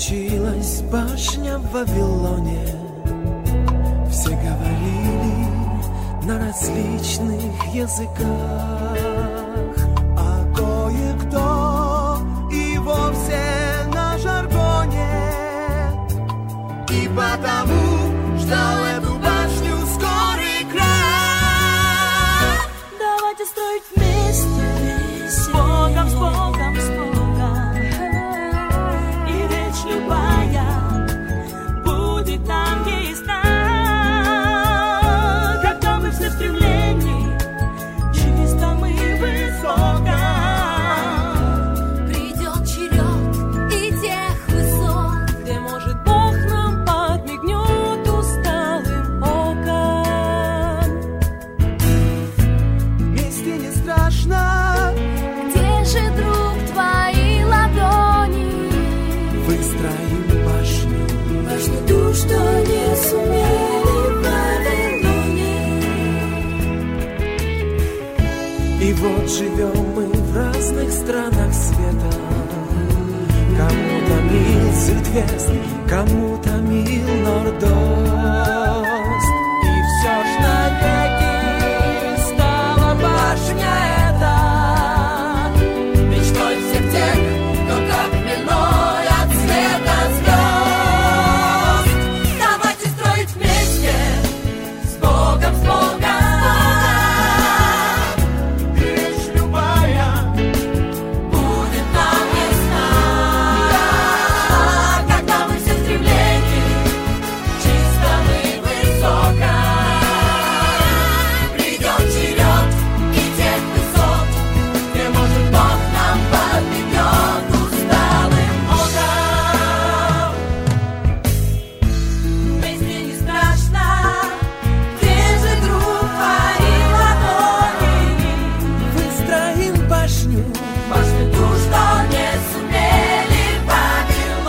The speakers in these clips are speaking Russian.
случилась башня в Вавилоне. Все говорили на различных языках, а кое-кто и вовсе на жаргоне. И потому ждал эту башню скорый крах. Давайте строить вместе, с Богом, с Богом, с Богом. И речь любая будет нам ясна, когда мы все в стремлении чистом и высоком. Придет черед и тех высот, где, может, Бог нам подмигнет усталым оком. Вместе не страшно, где же, друг, твои ладони? выстроим башню. Башню ту, что не сумели в Вавилоне. И вот живем мы в разных странах света. Кому-то мил Сильвест, кому-то мил Нордост. И все ж навеки стала башня эта мечтой всех тех, кто как хмельной от света звезд. Давайте строить вместе, с Богом, с Богом. Речь любая Будет нам ясна, когда мы все в стремлении чистом и высоком. Придет черед и тех высот, где, может, Бог нам подмигнет усталым оком. Вместе не страшно, где же, друг, твои ладони? выстроим башню. Башню ту, что не сумели в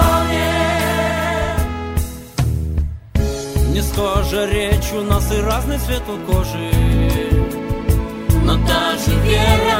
Вавилоне. Не схожа речь у нас и разный цвет у кожи, Но та же вера